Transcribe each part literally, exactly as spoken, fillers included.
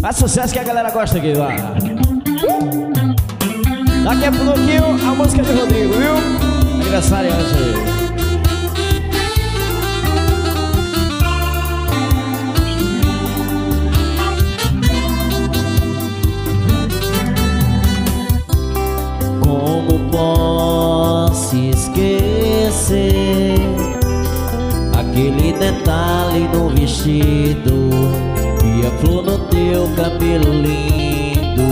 Faz sucesso que a galera gosta aqui, vai. Daqui a pouquinho a música de Rodrigo, viu? Aniversariante aí. Como posso esquecer aquele detalhe no vestido e a flor no teu cabelo lindo?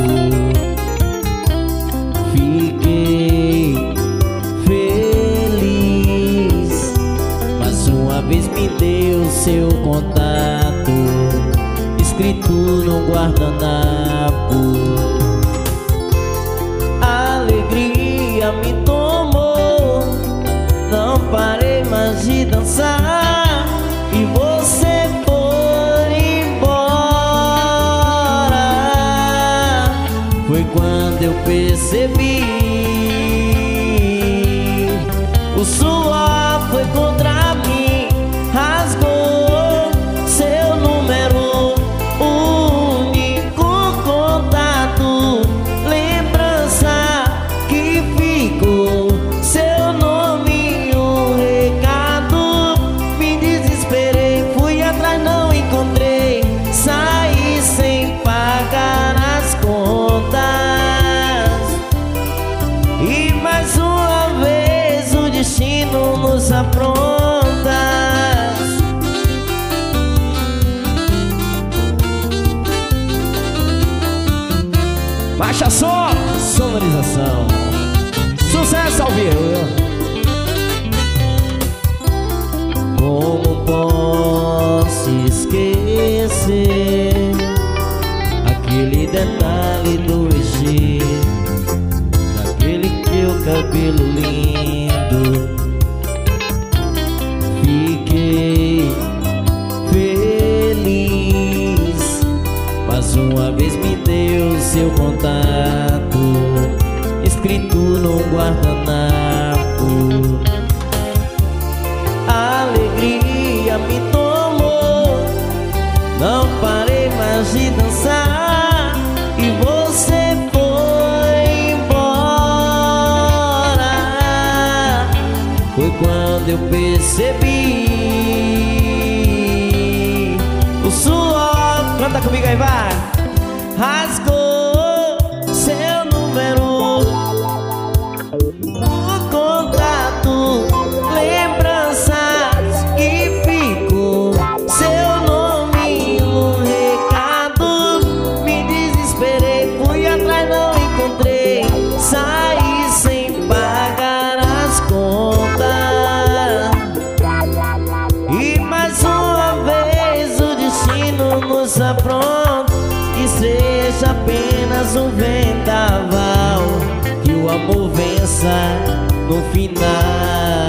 Fiquei feliz, mas uma vez me deu seu contato escrito no guardanapo. Alegria me tomou, não parei mais de dançar e você foi embora. Foi quando eu percebi, o suor foi contra mim, rasgou seu número, o único contato, lembrança que ficou, seu nome e um recado. Me desesperei, fui atrás, não encontrei, saí sem pagar as contas. E mais uma vez o destino nos apronta. Baixa som, sonorização. Sucesso ao vivo. Como posso esquecer aquele detalhe do vestido, aquele teu cabelo lindo? Fiquei feliz, mas uma vez me deu seu contato escrito no guardanapo. Alegria me tomou, não parei mais de dançar e você foi embora. Foi quando eu percebi, o suor, Canta comigo aí, vai. rasgou seu número, o contato, lembranças que ficou, seu nome e um recado. Me desesperei, fui atrás, não encontrei, saí sem pagar as contas. E mais uma vez o destino nos apronta. Que seja apenas um vendaval, que o amor vença no final.